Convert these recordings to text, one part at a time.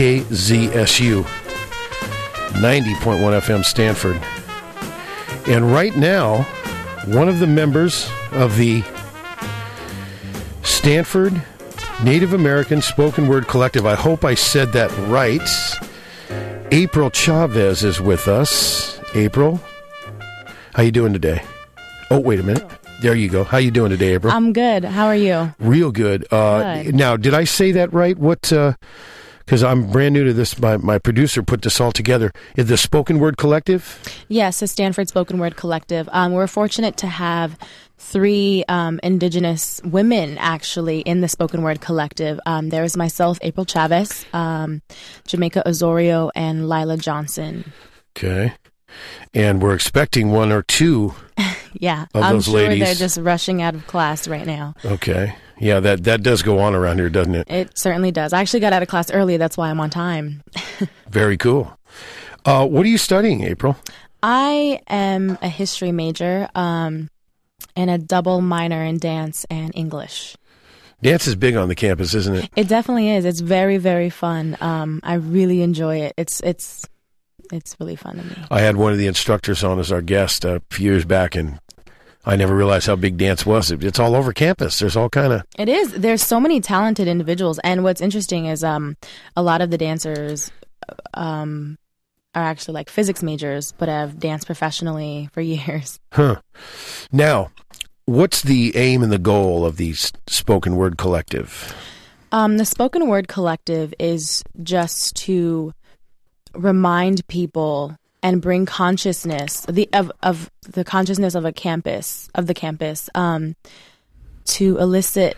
KZSU, 90.1 FM Stanford. And right now, one of the members of the Stanford Native American Spoken Word Collective, I hope I said that right, April Chavez is with us. April, how you doing today? Oh, wait a minute. There you go. How you doing today, April? I'm good. How are you? Real good. Good. Now, did I say that right? What? Because I'm brand new to this. My producer put this all together. Is the Spoken Word Collective? Yes, the Stanford Spoken Word Collective. We're fortunate to have 3 Indigenous women, actually, in the Spoken Word Collective. There is myself, April Chavez, Jamaica Osorio, and Lila Johnson. Okay. And we're expecting 1 or 2 Yeah, of I'm those sure ladies. they're just rushing out of class right now. Okay. Yeah, that does go on around here, doesn't it? It certainly does. I actually got out of class early. That's why I'm on time. Very cool. What are you studying, April? I am a history major and a double minor in dance and English. Dance is big on the campus, isn't it? It definitely is. It's very, very fun. I really enjoy it. It's really fun to me. I had one of the instructors on as our guest a few years back, and I never realized how big dance was. It's all over campus. There's all kind of... It is. There's so many talented individuals. And what's interesting is a lot of the dancers are actually like physics majors, but have danced professionally for years. Huh. Now, what's the aim and the goal of the Spoken Word Collective? The Spoken Word Collective is just to remind people and bring consciousness of the consciousness of the campus to elicit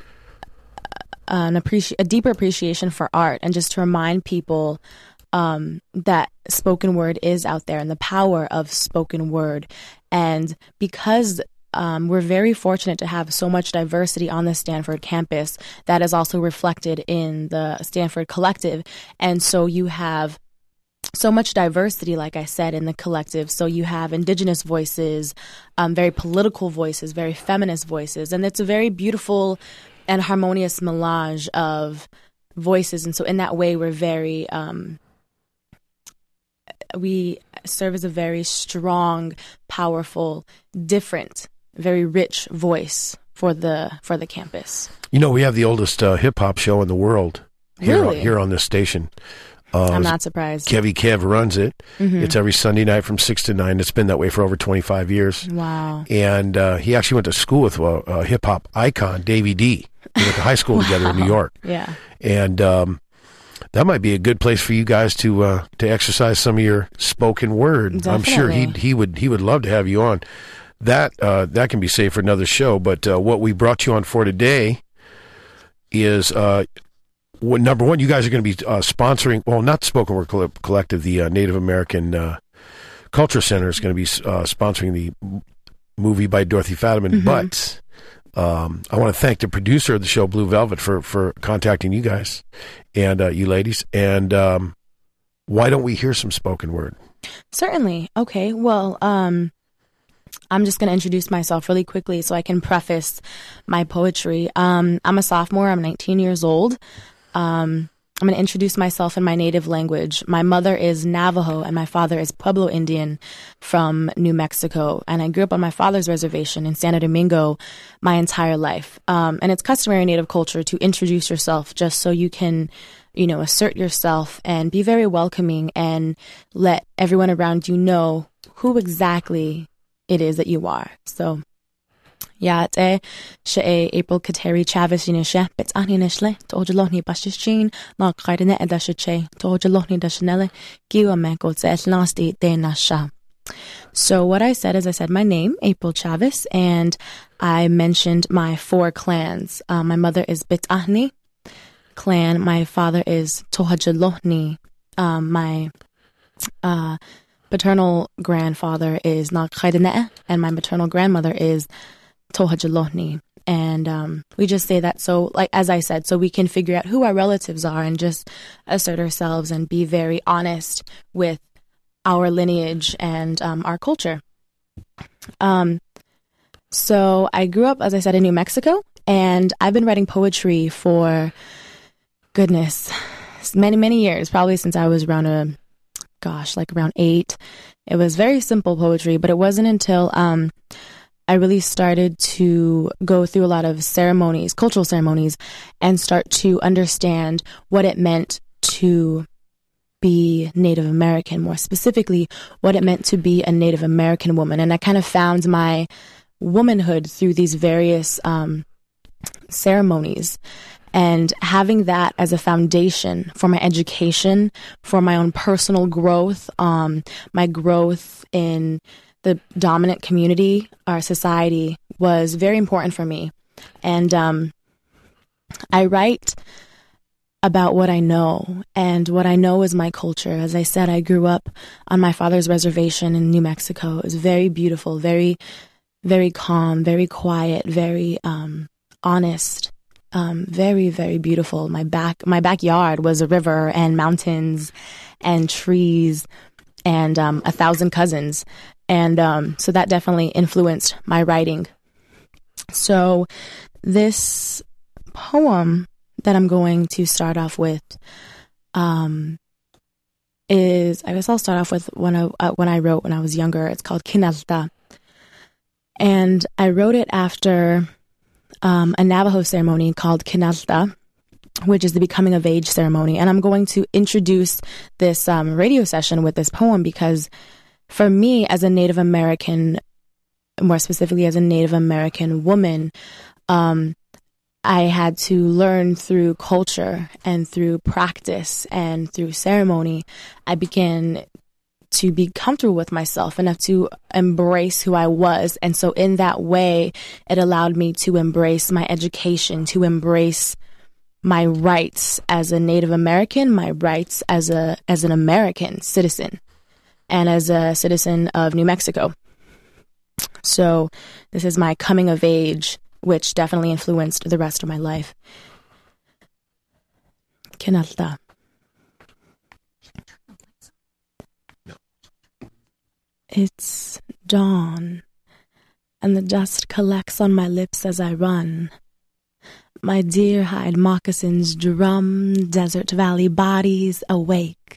a deeper appreciation for art, and just to remind people that spoken word is out there and the power of spoken word. And because we're very fortunate to have so much diversity on the Stanford campus, that is also reflected in the Stanford Collective. And so you have so much diversity, like I said, in the collective. So you have Indigenous voices, very political voices, very feminist voices, and it's a very beautiful and harmonious melange of voices. And so in that way, we're very, we serve as a very strong, powerful, different, very rich voice for the campus. You know, we have the oldest hip-hop show in the world Really? here on this station. I'm not surprised. Kevy Kev runs it. Mm-hmm. It's every Sunday night from 6 to 9. It's been that way for over 25 years. Wow. And he actually went to school with a hip-hop icon, Davey D. They went to high school together in New York. Yeah. And that might be a good place for you guys to exercise some of your spoken word. Definitely. I'm sure he would love to have you on. That can be saved for another show. But what we brought you on for today is... number one, you guys are going to be sponsoring, well, not Spoken Word Collective, the Native American Culture Center is going to be sponsoring the movie by Dorothy Fadiman. Mm-hmm. But I want to thank the producer of the show, Blue Velvet, for contacting you guys and you ladies. And why don't we hear some spoken word? Certainly. Okay. Well, I'm just going to introduce myself really quickly so I can preface my poetry. I'm a sophomore. I'm 19 years old. I'm going to introduce myself in my native language. My mother is Navajo and my father is Pueblo Indian from New Mexico. And I grew up on my father's reservation in Santo Domingo my entire life. And it's customary in Native culture to introduce yourself just so you can, assert yourself and be very welcoming and let everyone around you know who exactly it is that you are. So... Yaate she April Kateri Chavez Yinishe, but Anishle, Tojaloni Bashichin, not Kaidene Edashe, Tojaloni Dashanele, Giwameko Zetlasti de Nasha. So what I said is I said my name, April Chavez, and I mentioned my 4 clans. My mother is Bitahni clan, my father is Tohajalohni, my paternal grandfather is Naqaidene, and my maternal grandmother is Tohajalohni. And we just say that so, like, as I said, so we can figure out who our relatives are and just assert ourselves and be very honest with our lineage and our culture. So I grew up, as I said, in New Mexico, and I've been writing poetry for, goodness, many, many years, probably since I was around around 8. It was very simple poetry, but it wasn't until I really started to go through a lot of ceremonies, cultural ceremonies, and start to understand what it meant to be Native American, more specifically, what it meant to be a Native American woman. And I kind of found my womanhood through these various ceremonies. And having that as a foundation for my education, for my own personal growth, my growth in the dominant community, our society, was very important for me. And I write about what I know, and what I know is my culture. As I said, I grew up on my father's reservation in New Mexico. It was very beautiful, very, very calm, very quiet, very honest, very, very beautiful. My backyard was a river and mountains and trees and 1,000 cousins. And so that definitely influenced my writing. So this poem that I'm going to start off with is, I guess I'll start off with one I wrote when I was younger. It's called Kinalta. And I wrote it after a Navajo ceremony called Kinalta, which is the becoming of age ceremony. And I'm going to introduce this radio session with this poem because for me, as a Native American, more specifically as a Native American woman, I had to learn through culture and through practice and through ceremony. I began to be comfortable with myself enough to embrace who I was. And so in that way, it allowed me to embrace my education, to embrace my rights as a Native American, my rights as an American citizen, and as a citizen of New Mexico. So this is my coming of age, which definitely influenced the rest of my life. Kinalta. It's dawn, and the dust collects on my lips as I run. My deer hide moccasins drum desert valley bodies awake.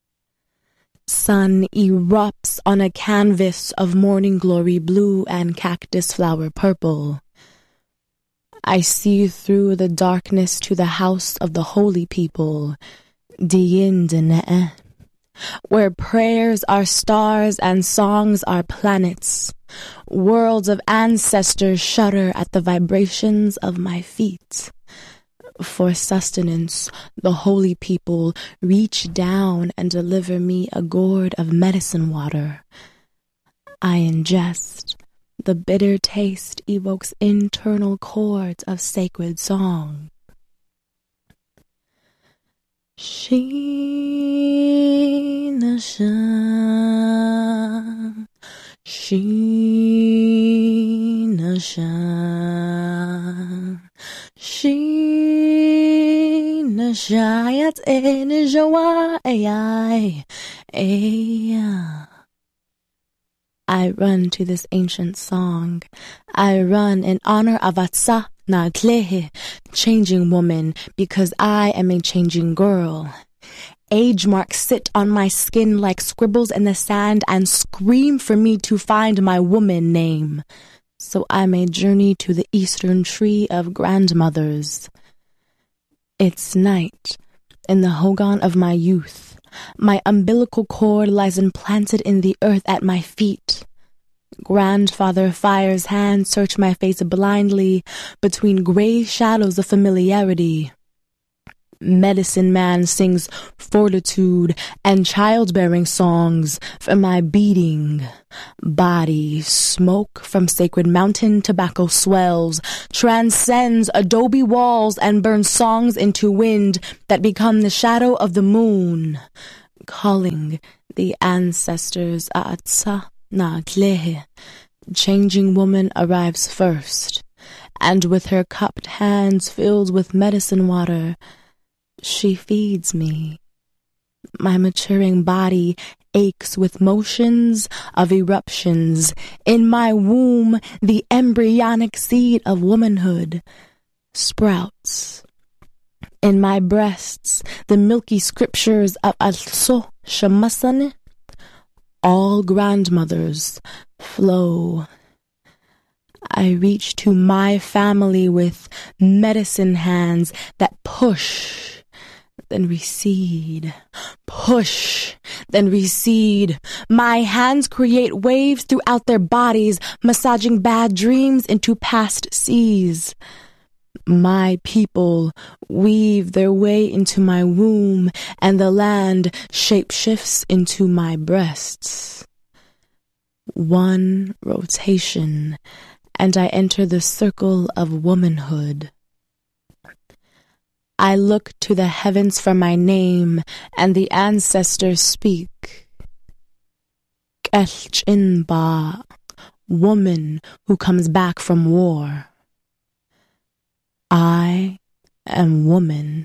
Sun erupts on a canvas of morning glory blue and cactus flower purple. I see through the darkness to the house of the holy people, Diyindene, where prayers are stars and songs are planets. Worlds of ancestors shudder at the vibrations of my feet. For sustenance, the holy people reach down and deliver me a gourd of medicine water. I ingest. The bitter taste evokes internal chords of sacred song. Shinasha, Shinasha, Shinasha, yat enijawa ai. I run to this ancient song. I run in honor of Atsa Naglehe, changing woman, because I am a changing girl. Age marks sit on my skin like scribbles in the sand and scream for me to find my woman name. So I may journey to the eastern tree of grandmothers. It's night in the hogan of my youth. My umbilical cord lies implanted in the earth at my feet. Grandfather Fire's hands search my face blindly between gray shadows of familiarity. Medicine Man sings fortitude and childbearing songs for my beating body. Smoke from sacred mountain tobacco swells, transcends adobe walls, and burns songs into wind that become the shadow of the moon, calling the ancestors Atsa Naglehe. Changing woman arrives first, and with her cupped hands filled with medicine water, she feeds me. My maturing body aches with motions of eruptions. In my womb, the embryonic seed of womanhood sprouts. In my breasts, the milky scriptures of Also Shamasan, all grandmothers flow. I reach to my family with medicine hands that push, then recede. Push, then recede. My hands create waves throughout their bodies, massaging bad dreams into past seas. My people weave their way into my womb, and the land shapeshifts into my breasts. One rotation, and I enter the circle of womanhood. I look to the heavens for my name, and the ancestors speak. Kelchinba, woman who comes back from war. I am woman.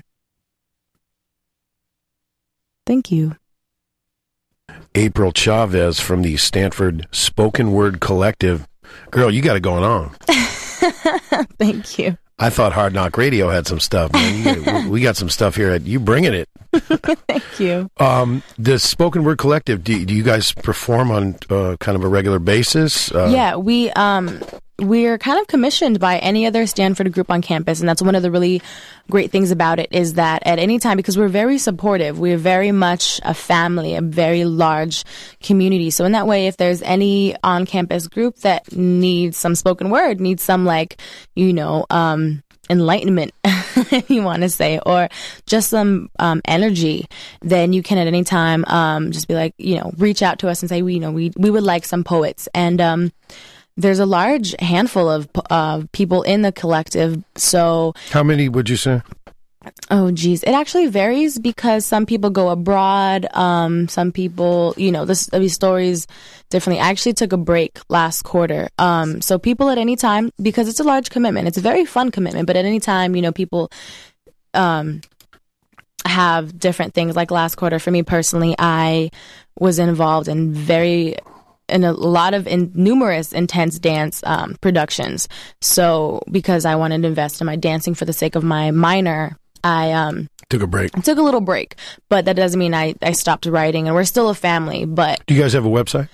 Thank you. April Chavez from the Stanford Spoken Word Collective. Girl, you got it going on. Thank you. I thought Hard Knock Radio had some stuff, man. We got some stuff here. You bringing it. Thank you. The Spoken Word Collective, do you guys perform on kind of a regular basis? Yeah, we're kind of commissioned by any other Stanford group on campus, and that's one of the really great things about it, is that at any time, because we're very supportive, we're very much a family, a very large community. So in that way, if there's any on-campus group that needs some spoken word, needs some enlightenment, if you want to say, or just some energy, then you can at any time just be like, reach out to us and say, we would like some poets. And there's a large handful of people in the collective. So how many would you say? Oh, geez. It actually varies because some people go abroad. Some people, these stories differently. I actually took a break last quarter. So people at any time, because it's a large commitment, it's a very fun commitment, but at any time, people have different things. Like last quarter, for me personally, I was involved in a lot of numerous intense dance productions. So because I wanted to invest in my dancing for the sake of my minor, I took a break. Took a little break, but that doesn't mean I stopped writing, and we're still a family. But do you guys have a website?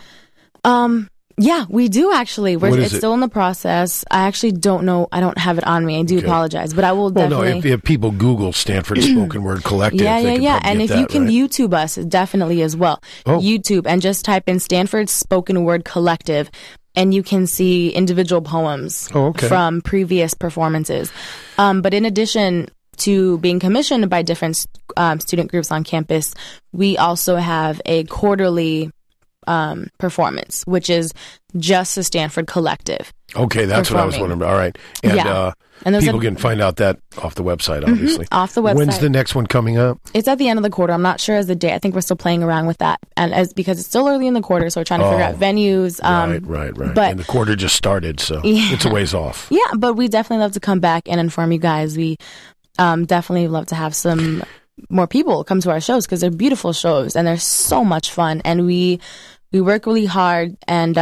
Yeah, we do actually. It's still in the process. I actually don't know. I don't have it on me. I do apologize, but I will definitely. No, if people Google Stanford Spoken Word Collective, yeah. And if you can YouTube us, definitely as well. YouTube, and just type in Stanford Spoken Word Collective, and you can see individual poems from previous performances. But in addition to being commissioned by different student groups on campus, we also have a quarterly performance, which is just the Stanford Collective. Okay, that's what I was wondering about. All right. And people can find out that off the website, obviously. Off the website. When's the next one coming up? It's at the end of the quarter. I'm not sure as the date. I think we're still playing around with that, and because it's still early in the quarter, so we're trying to figure out venues. Right. But, and the quarter just started, so it's a ways off. Yeah, but we definitely love to come back and inform you guys. We definitely love to have some more people come to our shows, because they're beautiful shows and they're so much fun, and we work really hard, and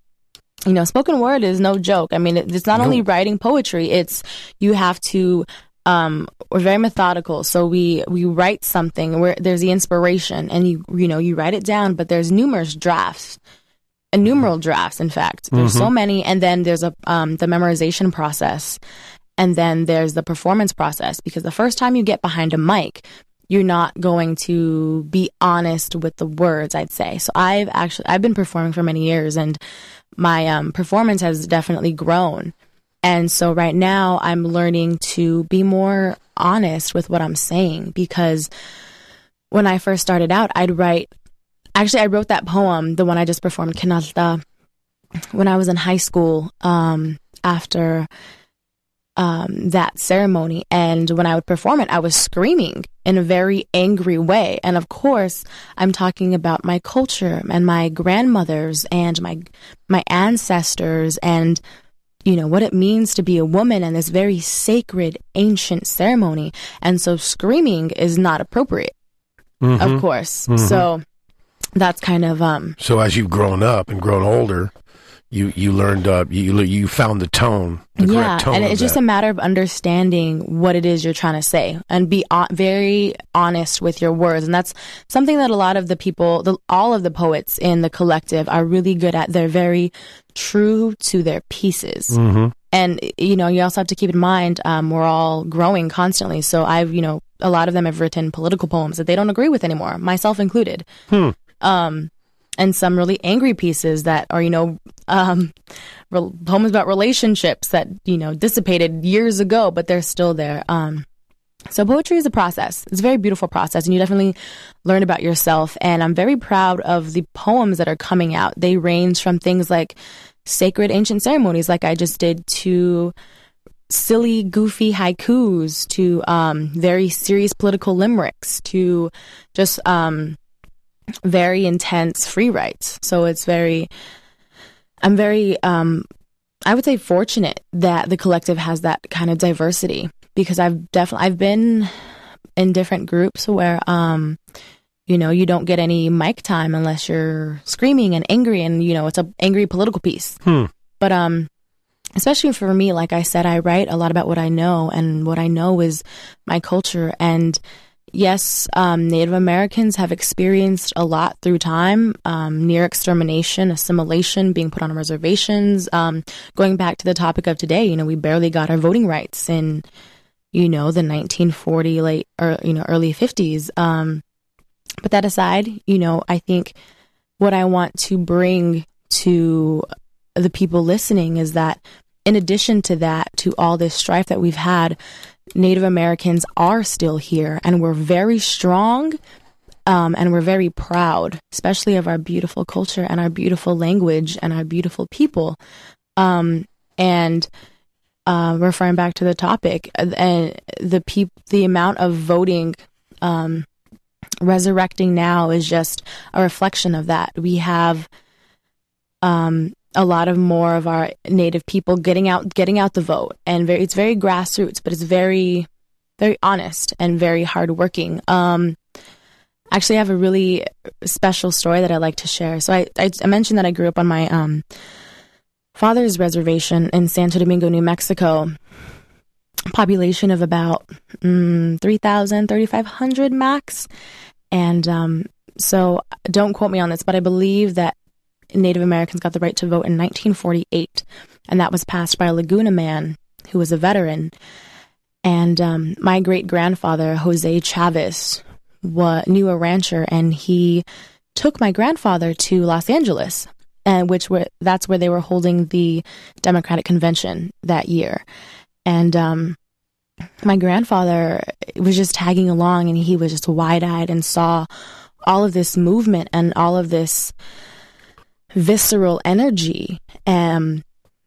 spoken word is no joke. I mean, it's not only writing poetry, it's you have to we're very methodical, so we write something where there's the inspiration, and you write it down, but there's numerous drafts, innumerable drafts, in fact. There's so many, and then there's the memorization process. And then there's the performance process, because the first time you get behind a mic, you're not going to be honest with the words, I'd say. So I've been performing for many years, and my performance has definitely grown. And so right now I'm learning to be more honest with what I'm saying, because when I first started out, I wrote that poem, the one I just performed, Kinalta, when I was in high school, after that ceremony, and when I would perform it, I was screaming in a very angry way. And of course, I'm talking about my culture and my grandmothers and my ancestors, and what it means to be a woman in this very sacred, ancient ceremony. And so screaming is not appropriate, of course. So that's kind of So as you've grown up and grown older, you learned you found the tone, the correct tone. And of it's just that. a matter of understanding what it is you're trying to say and be very honest with your words. And that's something that a lot of the people, all of the poets in the collective are really good at. They're very true to their pieces. Mm-hmm. And, you also have to keep in mind, we're all growing constantly. So a lot of them have written political poems that they don't agree with anymore, myself included. And some really angry pieces that are, poems about relationships that, dissipated years ago, but they're still there. So poetry is a process. It's a very beautiful process, and you definitely learn about yourself. And I'm very proud of the poems that are coming out. They range from things like sacred ancient ceremonies, like I just did, to silly, goofy haikus, to very serious political limericks, to just very intense free writes. So I'm very I would say fortunate that the collective has that kind of diversity, because I've been in different groups where you don't get any mic time unless you're screaming and angry, and it's a angry political piece. But especially for me, like I said, I write a lot about what I know, and what I know is my culture. And yes, Native Americans have experienced a lot through time, near extermination, assimilation, being put on reservations. Going back to the topic of today, we barely got our voting rights in, the 1940 early 50s. But that aside, I think what I want to bring to the people listening is that in addition to that, to all this strife that we've had, Native Americans are still here, and we're very strong, and we're very proud, especially of our beautiful culture and our beautiful language and our beautiful people. And referring back to the topic, the amount of voting resurrecting now is just a reflection of that. We have a lot of more of our Native people getting out the vote, and it's very grassroots, but it's very, very honest and very hardworking. Actually, I have a really special story that I'd like to share. So I mentioned that I grew up on my father's reservation in Santo Domingo, New Mexico. Population of about 3,000, 3,500 max. And so don't quote me on this, but I believe that Native Americans got the right to vote in 1948, and that was passed by a Laguna man who was a veteran. And my great-grandfather, Jose Chavez, knew a rancher, and he took my grandfather to Los Angeles, and that's where they were holding the Democratic Convention that year. And my grandfather was just tagging along, and he was just wide-eyed and saw all of this movement and all of this visceral energy and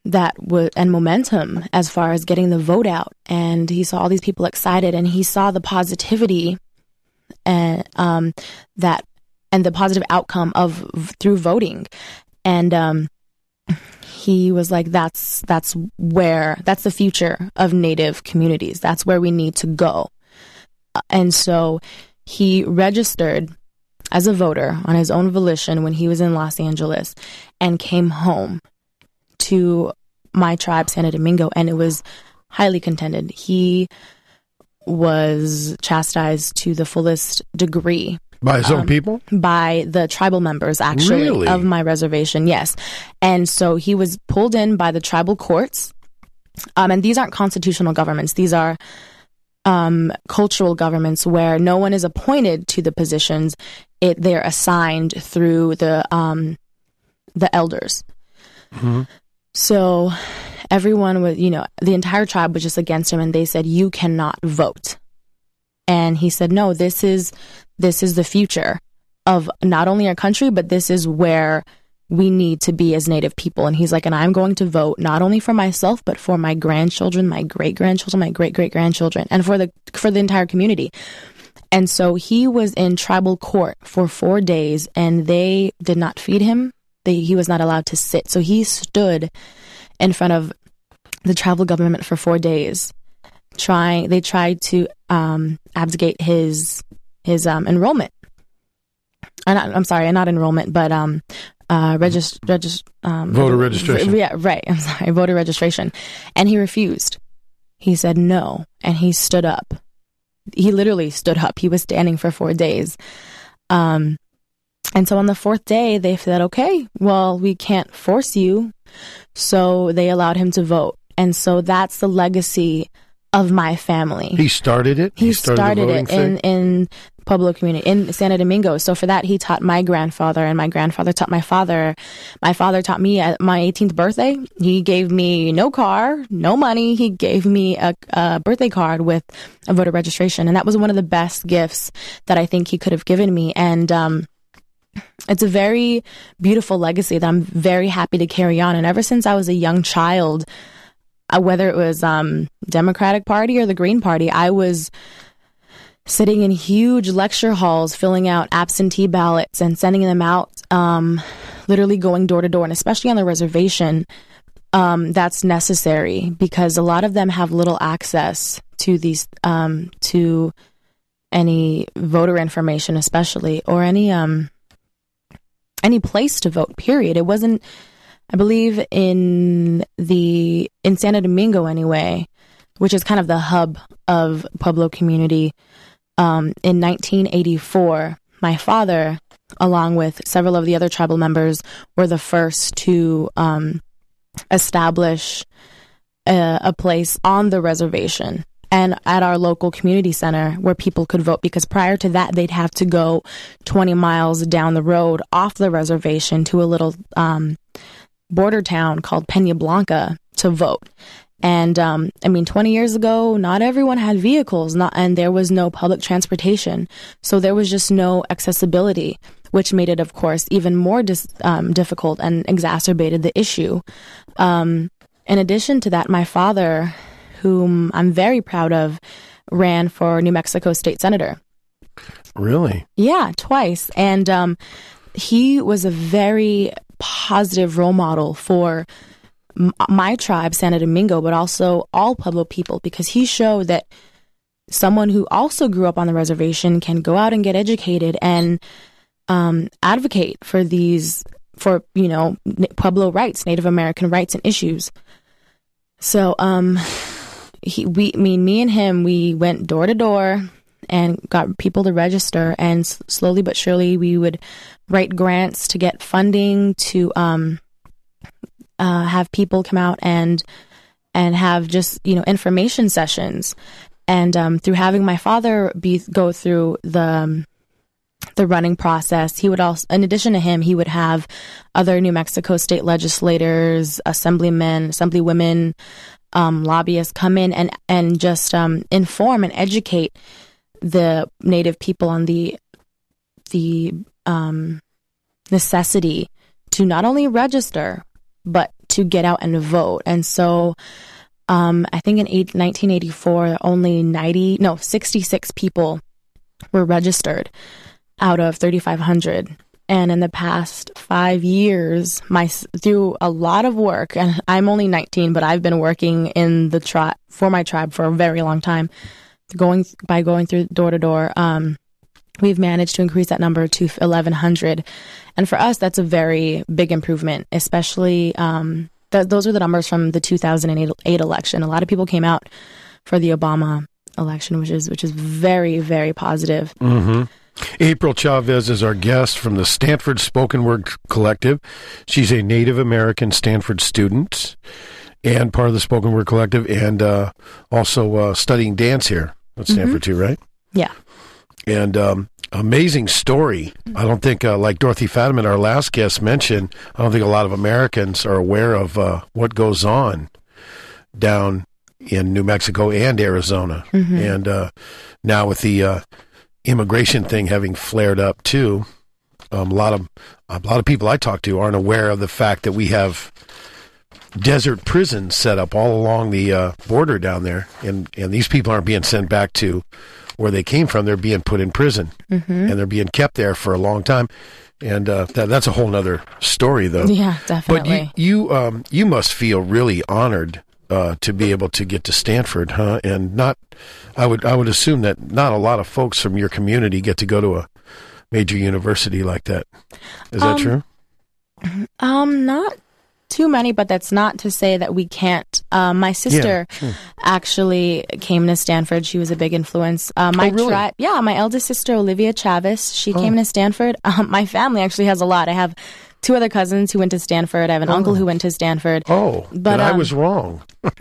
momentum as far as getting the vote out. And he saw all these people excited, and he saw the positivity and the positive outcome through voting. And he was like, that's the future of Native communities. That's where we need to go. And so he registered as a voter on his own volition when he was in Los Angeles, and came home to my tribe, Santo Domingo, and it was highly contended. He was chastised to the fullest degree. By his own people? By the tribal members, actually, really? Of my reservation, yes. And so he was pulled in by the tribal courts. And these aren't constitutional governments. These are cultural governments where no one is appointed to the positions. They're assigned through the elders. Mm-hmm. So everyone was, the entire tribe was just against him, and they said, "You cannot vote." And he said, "No, this is the future of not only our country, but this is where we need to be as Native people." And he's like, "And I'm going to vote not only for myself, but for my grandchildren, my great-grandchildren, my great-great-grandchildren, and for the entire community." And so he was in tribal court for 4 days, and they did not feed him. He was not allowed to sit. So he stood in front of the tribal government for 4 days. They tried to abdicate his enrollment. I'm sorry, not enrollment, but voter registration. Yeah, right. I'm sorry, voter registration. And he refused. He said no, and he stood up. He literally stood up. He was standing for 4 days. And so on the fourth day, they said, okay, well, we can't force you. So they allowed him to vote. And so that's the legacy of my family. He started it? He started it in Pueblo community, in Santo Domingo. So for that, he taught my grandfather, and my grandfather taught my father. My father taught me at my 18th birthday. He gave me no car, no money. He gave me a birthday card with a voter registration. And that was one of the best gifts that I think he could have given me. And it's a very beautiful legacy that I'm very happy to carry on. And ever since I was a young child, whether it was Democratic Party or the Green Party, I was sitting in huge lecture halls, filling out absentee ballots and sending them out, literally going door to door. And especially on the reservation, that's necessary because a lot of them have little access to these, to any voter information, especially, or any place to vote, period. It wasn't, I believe in Santo Domingo anyway, which is kind of the hub of Pueblo community. In 1984, my father, along with several of the other tribal members, were the first to establish a place on the reservation and at our local community center where people could vote, because prior to that, they'd have to go 20 miles down the road off the reservation to a little border town called Peña Blanca to vote. And 20 years ago, not everyone had vehicles, and there was no public transportation. So there was just no accessibility, which made it, of course, even more difficult and exacerbated the issue. In addition to that, my father, whom I'm very proud of, ran for New Mexico State Senator. Really? Yeah, twice. And he was a very positive role model for my tribe, Santo Domingo, but also all Pueblo people, because he showed that someone who also grew up on the reservation can go out and get educated and advocate for Pueblo rights, Native American rights and issues. So me and him, we went door to door and got people to register, and slowly but surely we would write grants to get funding to have people come out and have just information sessions, and through having my father go through the running process, he would also, in addition to him, he would have other New Mexico state legislators, assemblywomen, lobbyists come in and just inform and educate the Native people on the necessity to not only register, but to get out and vote. And so I think in 1984, only 66 people were registered out of 3,500. And in the past 5 years, through a lot of work, and I'm only 19, but I've been working in the for my tribe for a very long time, going through door to door, we've managed to increase that number to 1,100. And for us, that's a very big improvement, especially those are the numbers from the 2008 election. A lot of people came out for the Obama election, which is very, very positive. Mm-hmm. April Chavez is our guest from the Stanford Spoken Word Collective. She's a Native American Stanford student and part of the Spoken Word Collective, and also studying dance here at Stanford too, right? Yeah. And amazing story. I don't think, like Dorothy Fadiman, our last guest, mentioned, I don't think a lot of Americans are aware of what goes on down in New Mexico and Arizona. Mm-hmm. And now with the immigration thing having flared up too, a lot of people I talk to aren't aware of the fact that we have desert prisons set up all along the border down there, and these people aren't being sent back to where they came from. They're being put in prison, and they're being kept there for a long time. And that's a whole nother story, though. Yeah, definitely. But you must feel really honored to be able to get to Stanford, huh? And I would assume that not a lot of folks from your community get to go to a major university like that. Is that true? Not too many, but that's not to say that we can't. My sister actually came to Stanford. She was a big influence. Really? My eldest sister, Olivia Chavez, she came to Stanford. My family actually has a lot. I have 2 other cousins who went to Stanford. I have an uncle who went to Stanford. Oh, but I was wrong.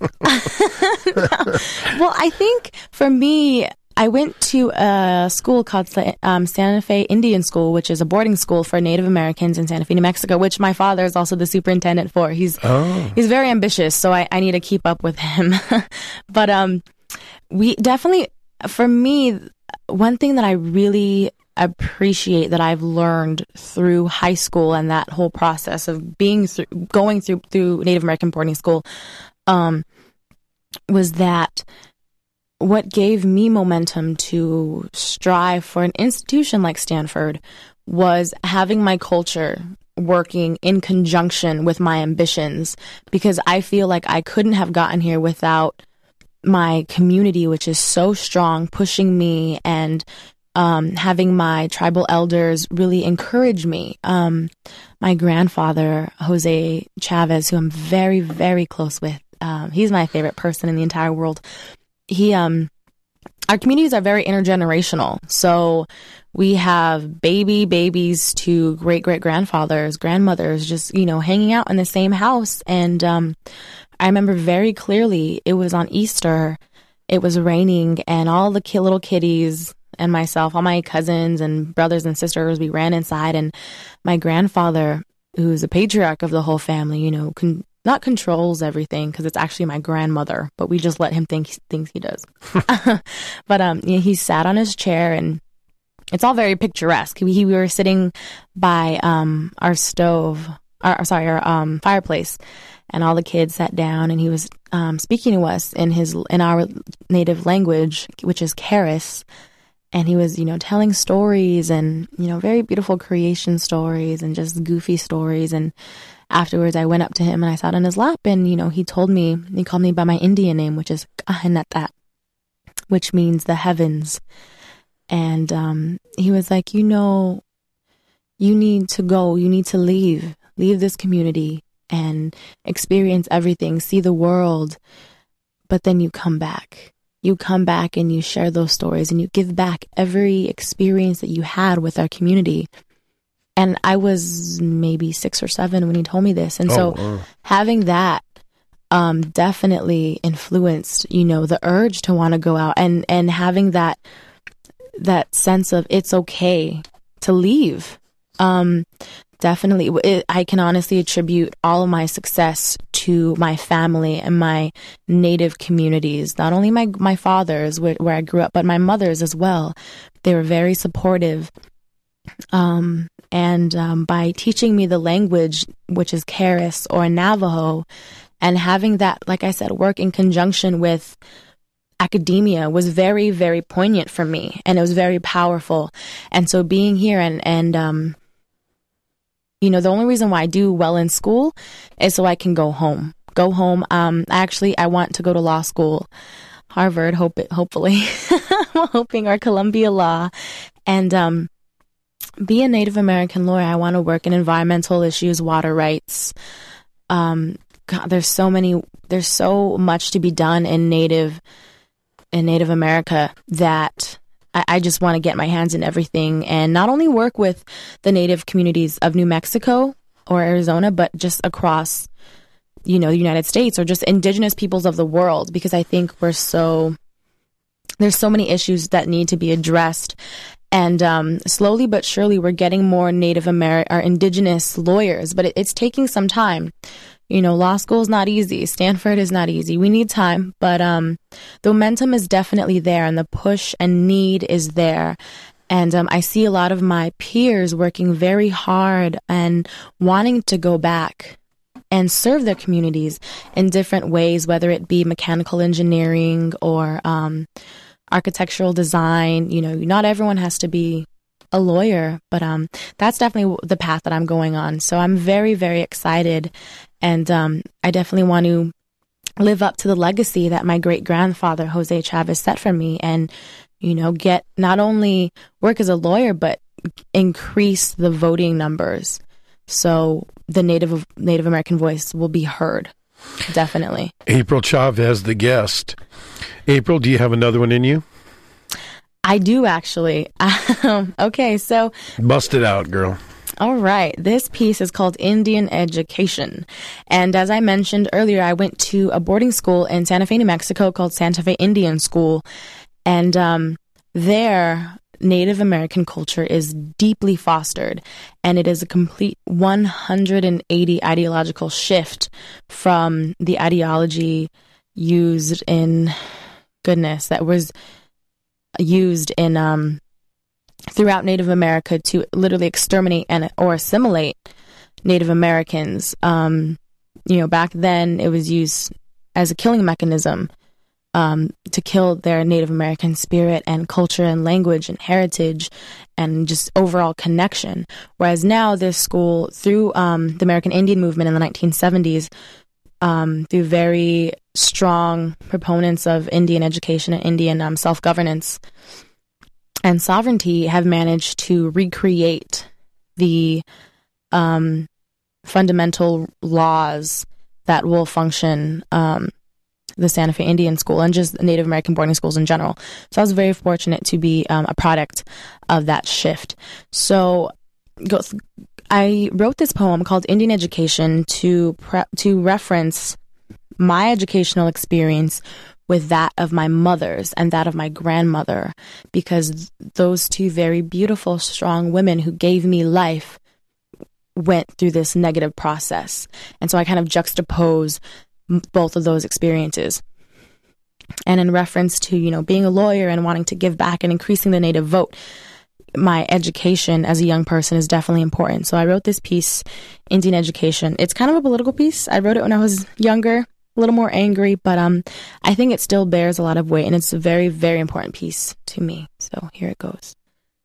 Well, I think for me, I went to a school called the Santa Fe Indian School, which is a boarding school for Native Americans in Santa Fe, New Mexico, which my father is also the superintendent for. He's very ambitious, so I need to keep up with him. But we definitely, for me, one thing that I really appreciate that I've learned through high school and that whole process of going through Native American boarding school was that what gave me momentum to strive for an institution like Stanford was having my culture working in conjunction with my ambitions, because I feel like I couldn't have gotten here without my community, which is so strong, pushing me, and having my tribal elders really encourage me. My grandfather, Jose Chavez, who I'm very, very close with, he's my favorite person in the entire world. Our communities are very intergenerational. So we have babies to great-great-grandfathers, grandmothers, just, hanging out in the same house. And I remember very clearly, it was on Easter, it was raining, and all the little kiddies and myself, all my cousins and brothers and sisters, we ran inside, and my grandfather, who's the patriarch of the whole family, not controls everything, because it's actually my grandmother, but we just let him think he does. But he sat on his chair, and it's all very picturesque. We were sitting by our fireplace, and all the kids sat down, and he was speaking to us in our native language, which is Keres. And he was, telling stories and, very beautiful creation stories and just goofy stories. And afterwards, I went up to him and I sat on his lap, and, he called me by my Indian name, which is Kahinata, which means the heavens. And he was like, you need to go, you need to leave this community and experience everything, see the world, but then you come back. You come back and you share those stories and you give back every experience that you had with our community. And I was maybe 6 or 7 when he told me this. And having that definitely influenced, the urge to want to go out and having that sense of it's okay to leave. Definitely, I can honestly attribute all of my success to my family and my native communities. Not only my father's, where I grew up, but my mother's as well. They were very supportive. And by teaching me the language, which is Keres or Navajo, and having that, like I said, work in conjunction with academia was very, very poignant for me, and it was very powerful. And so being here and the only reason why I do well in school is so I can go home. I want to go to law school, Harvard, hopefully, I'm hoping, or Columbia Law, and be a Native American lawyer. I want to work in environmental issues, water rights. God, there's so much to be done in Native America that I just want to get my hands in everything, and not only work with the Native communities of New Mexico or Arizona, but just across, the United States, or just indigenous peoples of the world, because I think there's so many issues that need to be addressed. And slowly but surely, we're getting more Native American or indigenous lawyers, but it's taking some time. Law school is not easy. Stanford is not easy. We need time, but the momentum is definitely there, and the push and need is there. And I see a lot of my peers working very hard and wanting to go back and serve their communities in different ways, whether it be mechanical engineering or architectural design. Not everyone has to be a lawyer, but that's definitely the path that I'm going on. So I'm very, very excited. And I definitely want to live up to the legacy that my great-grandfather, Jose Chavez, set for me, and, get not only work as a lawyer, but increase the voting numbers So the Native American voice will be heard. Definitely. April Chavez, the guest. April, do you have another one in you? I do, actually. Okay, so... Bust it out, girl. All right. This piece is called Indian Education. And as I mentioned earlier, I went to a boarding school in Santa Fe, New Mexico called Santa Fe Indian School. And there, Native American culture is deeply fostered. And it is a complete 180 ideological shift from the ideology used in... that was used in... throughout Native America to literally exterminate or assimilate Native Americans. Back then it was used as a killing mechanism to kill their Native American spirit and culture and language and heritage and just overall connection. Whereas now this school, through the American Indian movement in the 1970s, through very strong proponents of Indian education and Indian self-governance and sovereignty, have managed to recreate the fundamental laws that will function the Santa Fe Indian School and just Native American boarding schools in general. So I was very fortunate to be a product of that shift. So I wrote this poem called Indian Education to reference my educational experience with that of my mother's and that of my grandmother, because those two very beautiful, strong women who gave me life went through this negative process. And so I kind of juxtapose both of those experiences. And in reference to, being a lawyer and wanting to give back and increasing the Native vote, my education as a young person is definitely important. So I wrote this piece, Indian Education. It's kind of a political piece. I wrote it when I was younger, a little more angry, but I think it still bears a lot of weight, and it's a very, very important piece to me. So here it goes.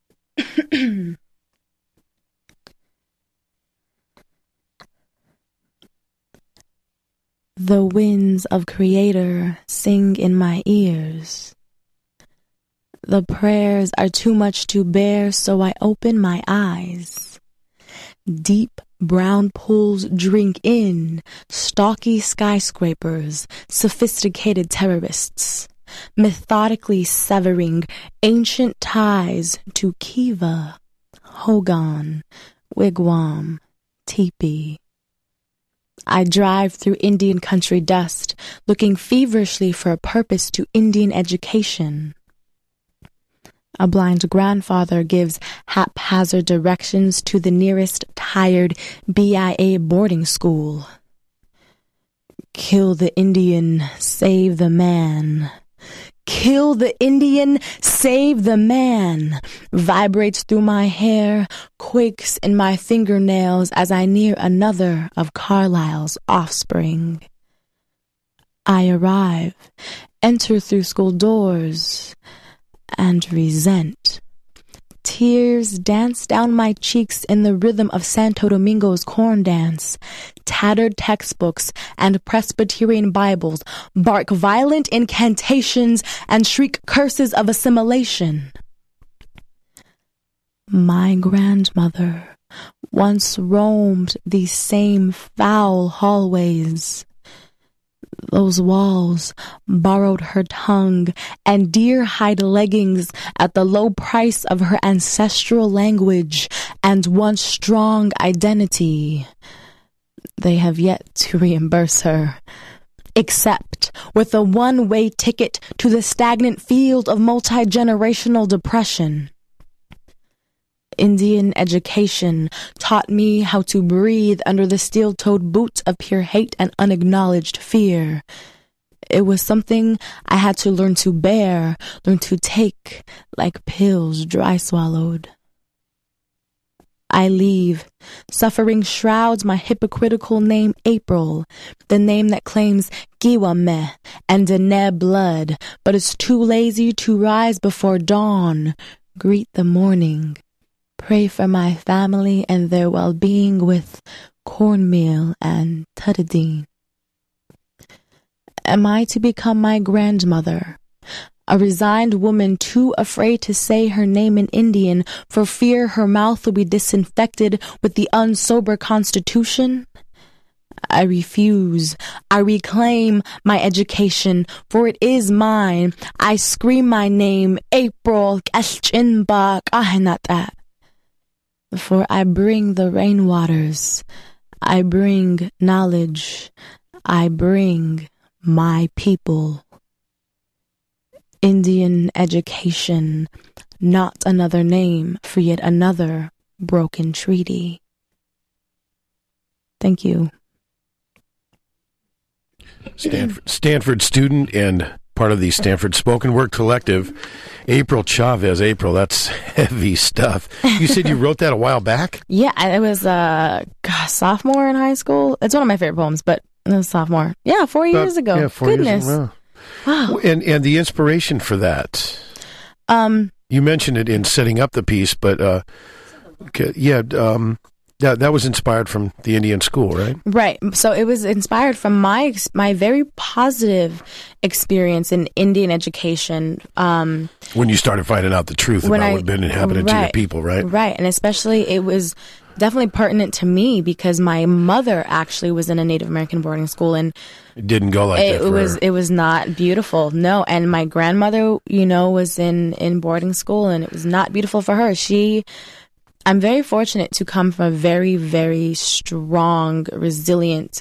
The winds of Creator sing in my ears. The prayers are too much to bear, so I open my eyes. Deep brown pools drink in stocky skyscrapers, sophisticated terrorists, methodically severing ancient ties to kiva, hogan, wigwam, teepee. I drive through Indian country dust, looking feverishly for a purpose to Indian education. A blind grandfather gives haphazard directions to the nearest tired BIA boarding school. Kill the Indian, save the man. Kill the Indian, save the man. Vibrates through my hair, quakes in my fingernails as I near another of Carlyle's offspring. I arrive, enter through school doors, and resent. Tears dance down my cheeks in the rhythm of Santo Domingo's corn dance. Tattered textbooks and Presbyterian Bibles bark violent incantations and shriek curses of assimilation. My grandmother once roamed these same foul hallways. Those walls borrowed her tongue and deer-hide leggings at the low price of her ancestral language and once strong identity. They have yet to reimburse her, except with a one-way ticket to the stagnant field of multi-generational depression. Indian education taught me how to breathe under the steel-toed boots of pure hate and unacknowledged fear. It was something I had to learn to bear, learn to take, like pills dry swallowed. I leave. Suffering shrouds my hypocritical name April, the name that claims Giwame and Dene blood, but is too lazy to rise before dawn. Greet the morning. Pray for my family and their well-being with cornmeal and tutadine. Am I to become my grandmother? A resigned woman too afraid to say her name in Indian for fear her mouth will be disinfected with the unsober constitution? I refuse. I reclaim my education, for it is mine. I scream my name, April Kashchinba Kahinata. For I bring the rainwaters. I bring knowledge. I bring my people. Indian education, not another name for yet another broken treaty. Thank you. Stanford student and part of the Stanford Spoken Word Collective, April Chavez. April, that's heavy stuff. You said you wrote that a while back? Yeah, I was sophomore in high school. It's one of my favorite poems, but it was sophomore. Yeah, 4 years ago. Yeah, 4 Goodness. years ago. Wow. And the inspiration for that? You mentioned it in setting up the piece, but that was inspired from the Indian school, right? Right. So it was inspired from my very positive experience in Indian education. When you started finding out the truth about what had been happening to your people, right? Right. And especially it was definitely pertinent to me because my mother actually was in a Native American boarding school, and it didn't go like that for her. It was not beautiful. No. And my grandmother, was in boarding school, and it was not beautiful for her. I'm very fortunate to come from a very, very strong, resilient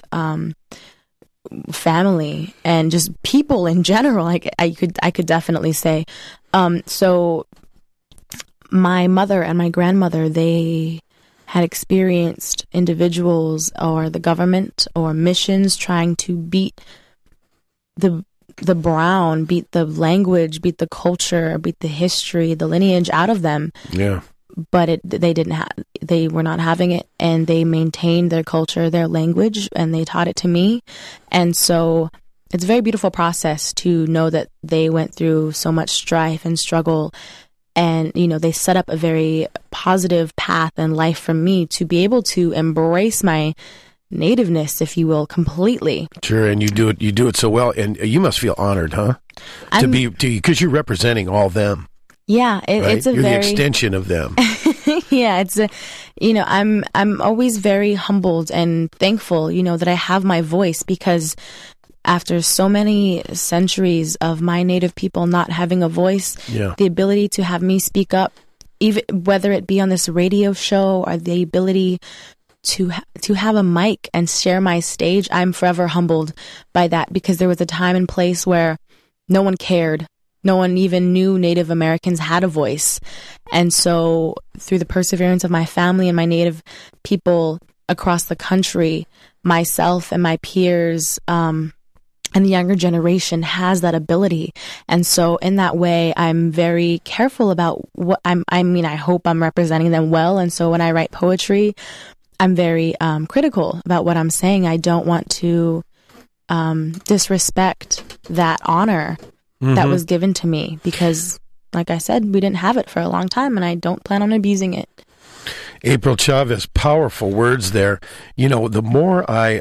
family, and just people in general. I could definitely say. So my mother and my grandmother, they had experienced individuals or the government or missions trying to beat the brown, beat the language, beat the culture, beat the history, the lineage out of them. Yeah. But they were not having it, and they maintained their culture, their language, and they taught it to me. And so it's a very beautiful process to know that they went through so much strife and struggle, and, they set up a very positive path in life for me to be able to embrace my nativeness, if you will, completely. Sure. And you do it so well, and you must feel honored, huh? Because you're representing all them. Yeah, right? It's a You're very the extension of them. Yeah, I'm always very humbled and thankful, that I have my voice, because after so many centuries of my Native people not having a voice, the ability to have me speak up, even whether it be on this radio show or the ability to have a mic and share my stage, I'm forever humbled by that, because there was a time and place where no one cared. No one even knew Native Americans had a voice. And so through the perseverance of my family and my Native people across the country, myself and my peers and the younger generation has that ability. And so in that way, I'm very careful about what I hope I'm representing them well. And so when I write poetry, I'm very critical about what I'm saying. I don't want to disrespect that honor that was given to me, because, like I said, we didn't have it for a long time, and I don't plan on abusing it. April Chavez, powerful words there. The more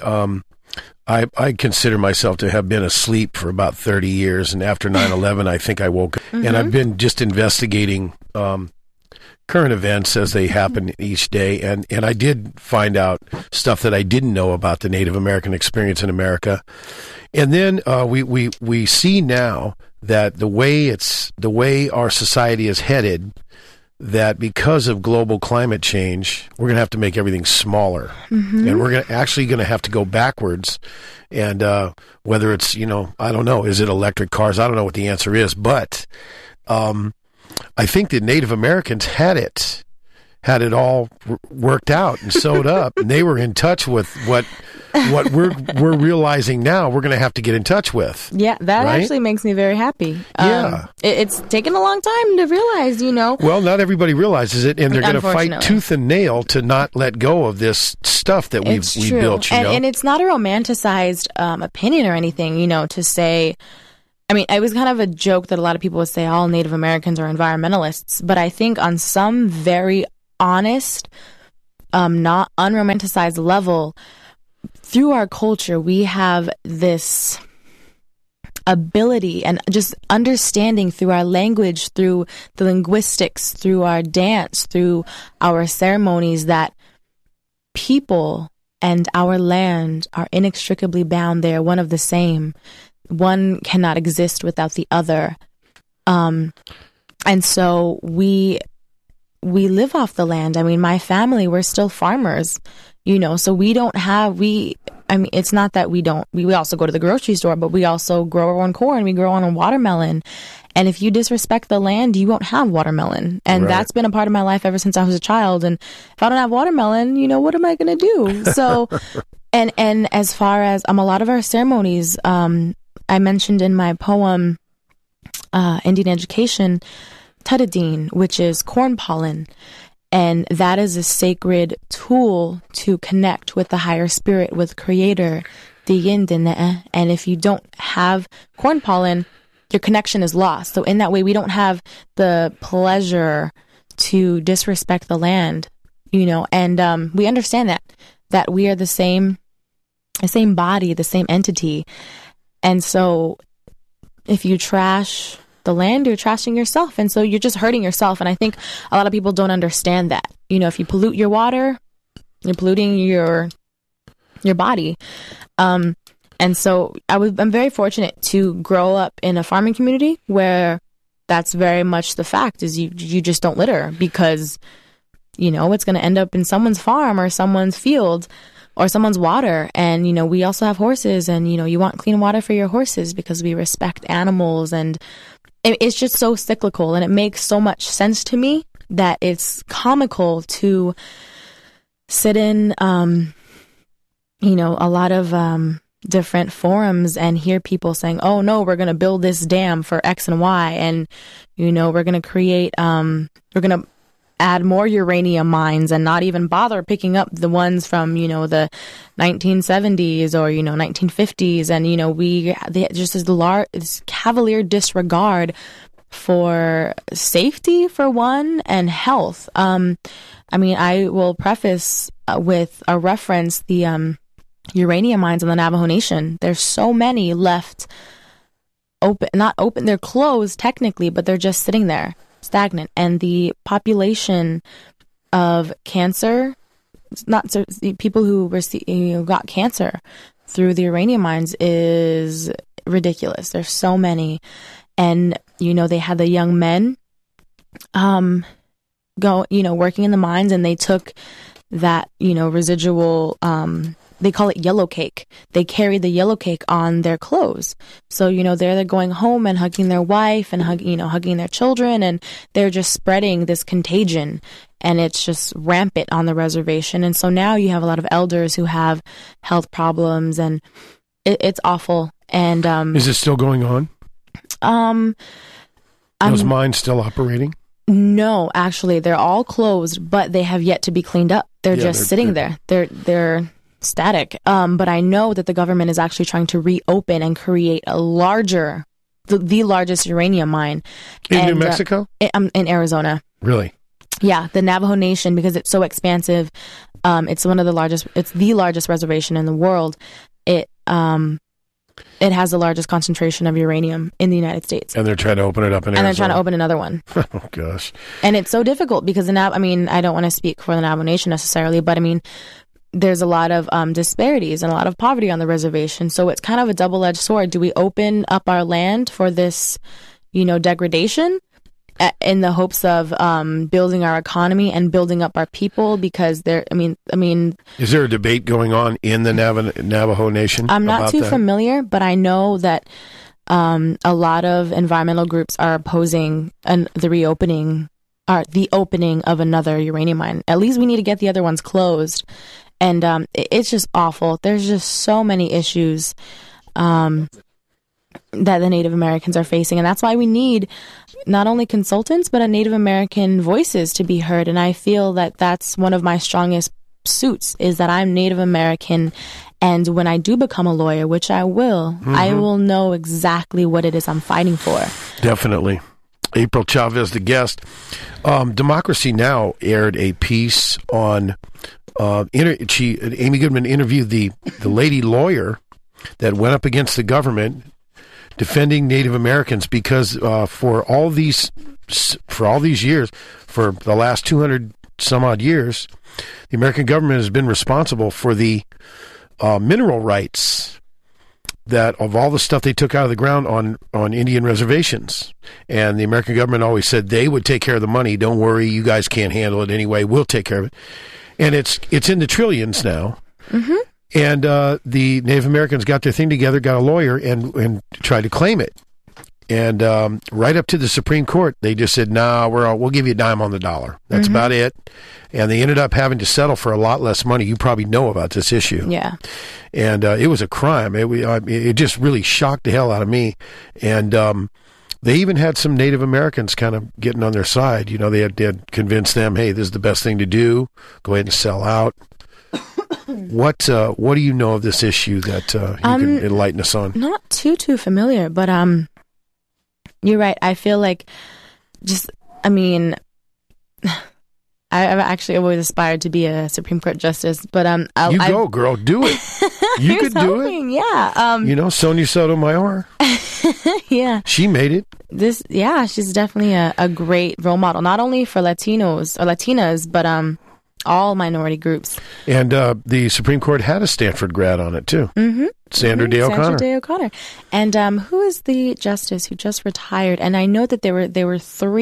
I consider myself to have been asleep for about 30 years, and after 9/11, I think I woke up, and I've been just investigating current events as they happen each day, and I did find out stuff that I didn't know about the Native American experience in America. And then we see now that the way our society is headed, that because of global climate change, we're going to have to make everything smaller, and we're going to have to go backwards. And whether it's I don't know, is it electric cars? I don't know what the answer is, but I think the Native Americans had it all worked out and sewed up, and they were in touch with what we're realizing now we're going to have to get in touch with. Yeah, that actually makes me very happy. Yeah. It's taken a long time to realize, Well, not everybody realizes it, and they're going to fight tooth and nail to not let go of this stuff that we built, And it's not a romanticized opinion or anything, to say... it was kind of a joke that a lot of people would say all Native Americans are environmentalists, but I think on some very honest, not unromanticized level, through our culture, we have this ability and just understanding through our language, through the linguistics, through our dance, through our ceremonies, that people and our land are inextricably bound. They are one of the same. One cannot exist without the other. And so we live off the land. I mean, my family, we're still farmers, so we don't have, it's not that we also go to the grocery store, but we also grow our own corn. We grow our own watermelon. And if you disrespect the land, you won't have watermelon. And that's been a part of my life ever since I was a child. And if I don't have watermelon, what am I going to do? So, and as far as a lot of our ceremonies, I mentioned in my poem, Indian Education, Tutadine, which is corn pollen. And that is a sacred tool to connect with the higher spirit, with Creator, the yin, the ne. And if you don't have corn pollen, your connection is lost. So in that way, we don't have the pleasure to disrespect the land, and we understand that we are the same body, the same entity. And so if you trash the land, you're trashing yourself. And so you're just hurting yourself. And I think a lot of people don't understand that. If you pollute your water, you're polluting your body. And so I'm very fortunate to grow up in a farming community where that's very much the fact, is you just don't litter, because, it's going to end up in someone's farm or someone's field or someone's water. And, we also have horses, and, you want clean water for your horses because we respect animals. And it's just so cyclical, and it makes so much sense to me that it's comical to sit in, a lot of different forums and hear people saying, oh no, we're going to build this dam for X and Y. And, we're going to create, we're going to add more uranium mines and not even bother picking up the ones from, the 1970s or, 1950s. And, they just this cavalier disregard for safety, for one, and health. I will preface with a reference, the uranium mines in the Navajo Nation. There's so many left not open, they're closed technically, but they're just sitting there, stagnant. And the population of cancer, people who got cancer through the uranium mines, is ridiculous. There's so many. And, they had the young men working in the mines, and they took that, residual, they call it yellow cake. They carry the yellow cake on their clothes. So, they're going home and hugging their wife and hugging their children, and they're just spreading this contagion, and it's just rampant on the reservation. And so now you have a lot of elders who have health problems, and it's awful. And is it still going on? Those mines still operating? No, actually, they're all closed, but they have yet to be cleaned up. They're just sitting there. They're static. But I know that the government is actually trying to reopen and create a larger, the largest uranium mine in New Mexico. In Arizona. Really? Yeah, the Navajo Nation, because it's so expansive. It's one of the largest. It's the largest reservation in the world. It has the largest concentration of uranium in the United States. And they're trying to open it up in Arizona. And they're trying to open another one. Oh, gosh. And it's so difficult because I don't want to speak for the Navajo Nation necessarily, but there's a lot of disparities and a lot of poverty on the reservation. So it's kind of a double-edged sword. Do we open up our land for this, degradation in the hopes of building our economy and building up our people? Because is there a debate going on in the Navajo Nation? I'm not too familiar, but I know that a lot of environmental groups are opposing the opening of another uranium mine. At least we need to get the other ones closed. And it's just awful. There's just so many issues that the Native Americans are facing. And that's why we need not only consultants, but Native American voices to be heard. And I feel that that's one of my strongest suits, is that I'm Native American. And when I do become a lawyer, which I will, I will know exactly what it is I'm fighting for. Definitely. April Chavez, the guest. Democracy Now! Aired a piece on Amy Goodman interviewed the lady lawyer that went up against the government defending Native Americans because for all these years, for the last 200 some odd years, the American government has been responsible for the mineral rights that of all the stuff they took out of the ground on Indian reservations. And the American government always said they would take care of the money. Don't worry, you guys can't handle it anyway. We'll take care of it. And it's in the trillions now. Mm-hmm. And the Native Americans got their thing together, got a lawyer, and tried to claim it. And right up to the Supreme Court, they just said, "Nah, we'll give you a dime on the dollar. That's about it." And they ended up having to settle for a lot less money. You probably know about this issue. Yeah. And it was a crime. It just really shocked the hell out of me. And they even had some Native Americans kind of getting on their side. You know, they had convinced them, "Hey, this is the best thing to do. Go ahead and sell out." What do you know of this issue that you can enlighten us on? Not too familiar, but you're right. I feel like I've actually always aspired to be a Supreme Court justice, but go, girl, do it. You could do it. Yeah. Sonia Sotomayor. Yeah. She made it. She's definitely a great role model, not only for Latinos or Latinas, but all minority groups. And the Supreme Court had a Stanford grad on it too. Mm-hmm. Sandra Day O'Connor. Sandra Day O'Connor. And who is the justice who just retired? And I know that there were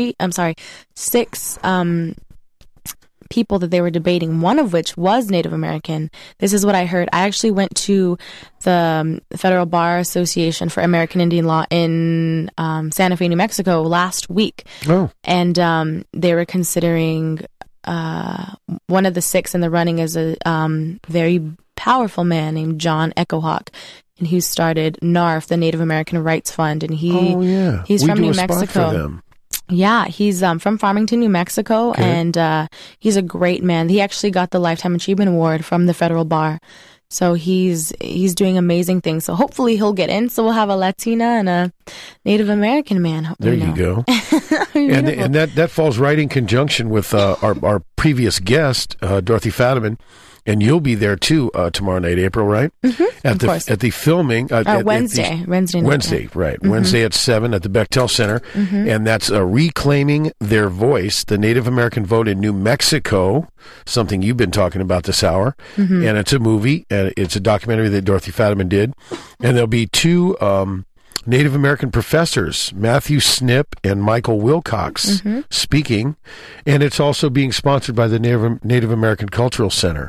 6 people that they were debating, one of which was Native American. This is what I heard. I actually went to the Federal Bar Association for American Indian Law in Santa Fe, New Mexico last week. Oh. And they were considering one of the 6 in the running is a very powerful man named John Echohawk, and he started NARF, the Native American Rights Fund, and he's from New Mexico. Yeah, he's from Farmington, New Mexico, okay. And he's a great man. He actually got the Lifetime Achievement Award from the Federal Bar. So he's doing amazing things. So hopefully he'll get in. So we'll have a Latina and a Native American man. There you go. and that falls right in conjunction with our previous guest, Dorothy Fadiman. And you'll be there too tomorrow night, April, right? Mm-hmm, at the filming. Wednesday night. Wednesday, right? Mm-hmm. Wednesday at 7 at the Bechtel Center, and that's Reclaiming Their Voice: The Native American Vote in New Mexico. Something you've been talking about this hour, and it's a movie, and it's a documentary that Dorothy Fadiman did, and there'll be 2 Native American professors, Matthew Snip and Michael Wilcox, speaking, and it's also being sponsored by the Native American Cultural Center.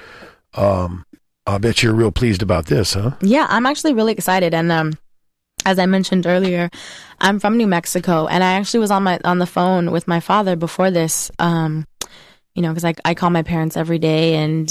I bet you're real pleased about this, huh? Yeah, I'm actually really excited. And as I mentioned earlier, I'm from New Mexico, and I actually was on the phone with my father before this. Because I call my parents every day, and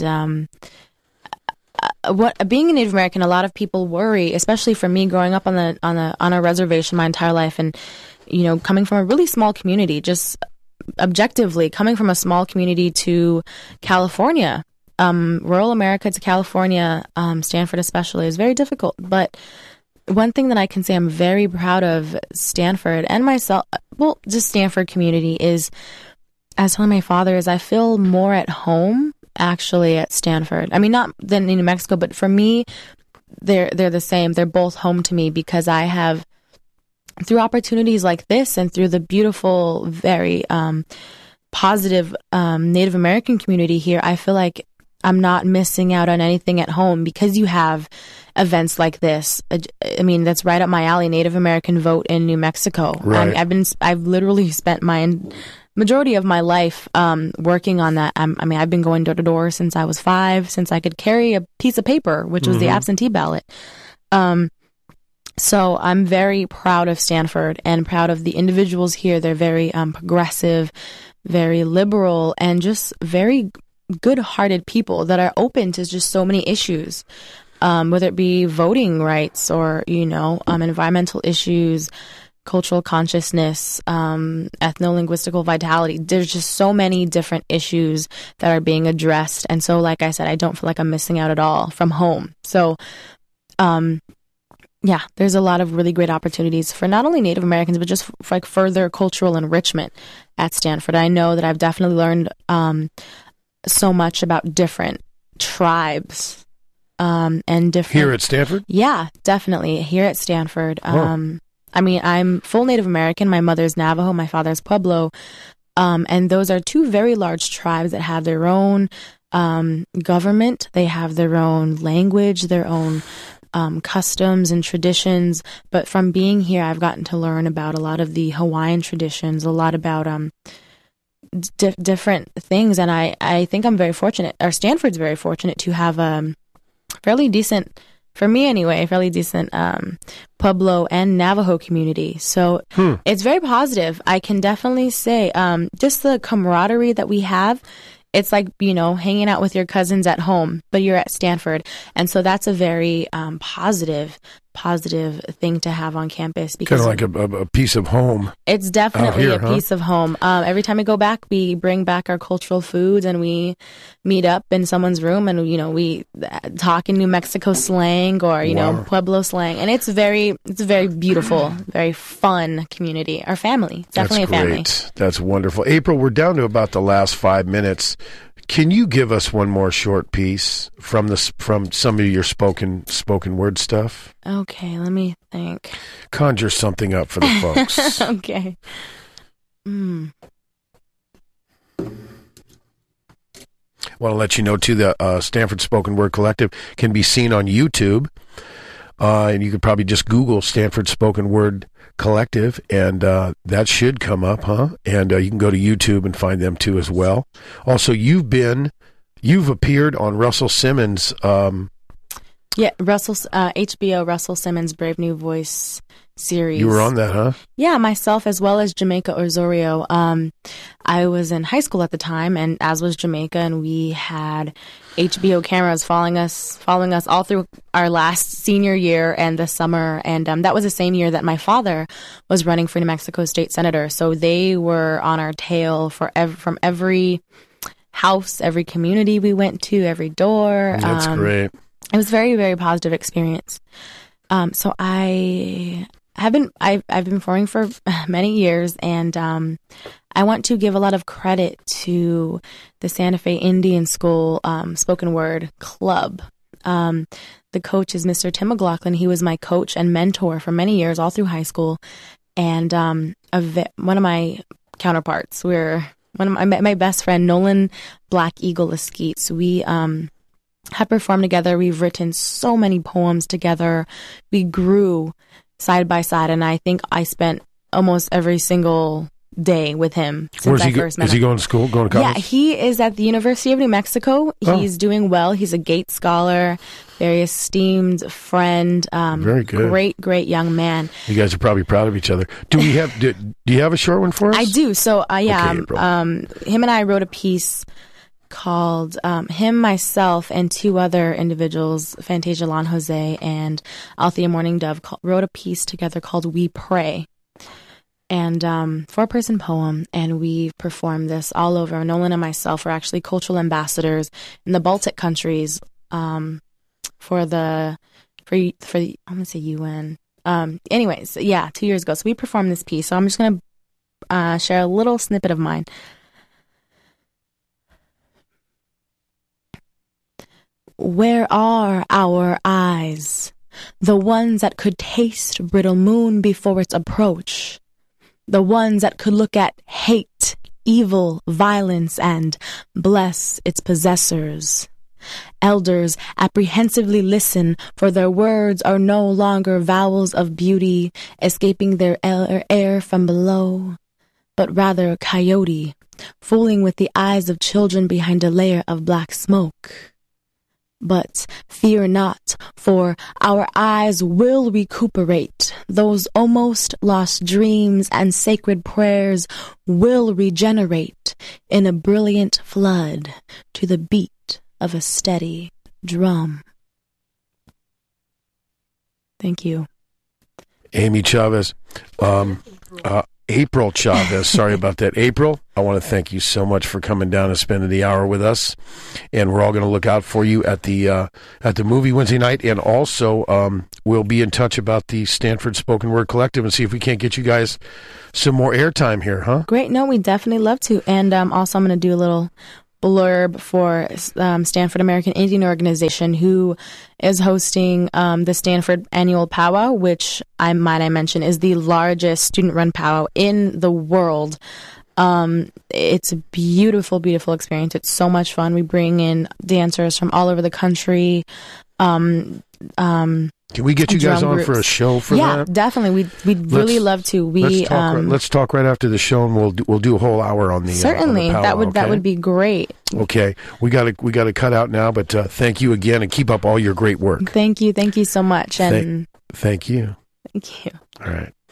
being a Native American, a lot of people worry, especially for me, growing up on a reservation my entire life, and coming from a really small community, just objectively coming from a small community to California. Rural America to California, Stanford especially, is very difficult. But one thing that I can say I'm very proud of Stanford and myself, well, just Stanford community, is, I was telling my father, is I feel more at home actually at Stanford. I mean, not than in New Mexico, but for me, they're the same. They're both home to me because I have, through opportunities like this and through the beautiful, very positive Native American community here, I feel like I'm not missing out on anything at home because you have events like this. I mean, that's right up my alley. Native American Vote in New Mexico. Right. I've literally spent my majority of my life working on that. I've been going door to door since I was 5, since I could carry a piece of paper, which was the absentee ballot. So I'm very proud of Stanford and proud of the individuals here. They're very progressive, very liberal, and just very good-hearted people that are open to just so many issues, whether it be voting rights or, environmental issues, cultural consciousness, ethno-linguistical vitality. There's just so many different issues that are being addressed. And so, like I said, I don't feel like I'm missing out at all from home. So, there's a lot of really great opportunities for not only Native Americans, but just for further cultural enrichment at Stanford. I know that I've definitely learned so much about different tribes and different. Here at Stanford? Yeah, definitely here at Stanford. Huh. I mean, I'm full Native American. My mother's Navajo, my father's Pueblo. And those are two very large tribes that have their own government. They have their own language, their own customs and traditions. But from being here, I've gotten to learn about a lot of the Hawaiian traditions, a lot about different things. And I think I'm very fortunate, or Stanford's very fortunate to have a fairly decent, for me anyway, fairly decent Pueblo and Navajo community. So it's very positive. I can definitely say just the camaraderie that we have. It's like, hanging out with your cousins at home, but you're at Stanford. And so that's a very positive thing to have on campus. Because kind of like a piece of home. It's definitely a piece of home. Every time we go back, we bring back our cultural foods and we meet up in someone's room and, we talk in New Mexico slang or, Wow. Pueblo slang. And it's a very beautiful, very fun community. Our family. Definitely That's a family. great. That's wonderful. April, we're down to about the last 5 minutes. Can you give us one more short piece from some of your spoken word stuff? Okay, let me think. Conjure something up for the folks. Okay. Want to let you know, too, the Stanford Spoken Word Collective can be seen on YouTube. And you could probably just Google Stanford Spoken Word Collective, and that should come up, huh? And you can go to YouTube and find them, too, as well. Also, you've appeared on Russell Simmons' Yeah, HBO Russell Simmons' Brave New Voice series. You were on that, huh? Yeah, myself as well as Jamaica Osorio. I was in high school at the time, and as was Jamaica, and we had HBO cameras following us all through our last senior year and the summer. And that was the same year that my father was running for New Mexico State Senator. So they were on our tail from every house, every community we went to, every door. That's great. It was a very, very positive experience. So I've been performing for many years, and I want to give a lot of credit to the Santa Fe Indian School Spoken Word Club. The coach is Mr. Tim McLaughlin. He was my coach and mentor for many years, all through high school. And one of my counterparts, my best friend, Nolan Black Eagle Eskeets. We have performed together. We've written so many poems together. We grew side by side, and I think I spent almost every single day with him since I first met him. Is he going to school, going to college? Yeah, he is at the University of New Mexico. He's doing well. He's a Gates Scholar, very esteemed friend. Very good. Great young man. You guys are probably proud of each other. Do you have a short one for us? I do. So, yeah, Okay, him and I wrote a piece called him, myself, and two other individuals, Fantasia Lon Jose and Althea Morning Dove, wrote a piece together called We Pray. And 4-person poem, and we performed this all over. Nolan and myself were actually cultural ambassadors in the Baltic countries for I'm gonna say UN. Anyways, yeah, 2 years ago. So we performed this piece. So I'm just gonna share a little snippet of mine. Where are our eyes, the ones that could taste brittle moon before its approach? The ones that could look at hate, evil, violence, and bless its possessors. Elders apprehensively listen, for their words are no longer vowels of beauty, escaping their air from below, but rather coyote, fooling with the eyes of children behind a layer of black smoke. But fear not, for our eyes will recuperate. Those almost lost dreams and sacred prayers will regenerate in a brilliant flood to the beat of a steady drum. Thank you. Amy Chavez. April Chavez. Sorry about that. April, I want to thank you so much for coming down and spending the hour with us. And we're all going to look out for you at the movie Wednesday night. And also, we'll be in touch about the Stanford Spoken Word Collective and see if we can't get you guys some more airtime here, huh? Great. No, we definitely love to. And also, I'm going to do a little blurb for Stanford American Indian Organization, who is hosting the Stanford Annual Powwow, which I mention is the largest student-run powwow in the world. It's a beautiful, beautiful experience. It's so much fun. We bring in dancers from all over the country. Can we get you guys on for a show for that? Yeah, definitely. We'd really love to. Let's talk right after the show, and we'll do a whole hour on the certainly on the powwow, that would be great. Okay, we got to cut out now, but thank you again, and keep up all your great work. Thank you so much, and thank you. Thank you. All right.